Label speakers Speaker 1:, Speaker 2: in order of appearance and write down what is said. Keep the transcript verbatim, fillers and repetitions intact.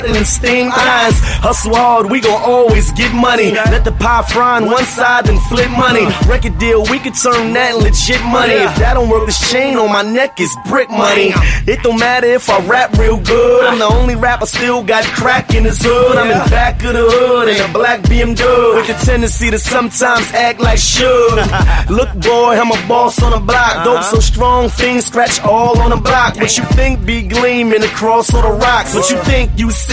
Speaker 1: and steam eyes. Hustle hard, we gon' always get money. Let the pie fry on one side and flip money. Record deal, we could turn that legit money. If that don't work, this chain on my neck is brick money. It don't matter if I rap real good. I'm the only rapper still got crack in his hood. I'm in back of the hood in a black B M W with the tendency to sometimes act like Suge. Look boy, I'm a boss on the block. Dope so strong, things scratch all on the block. What you think be gleaming across all the rocks? What you think you see?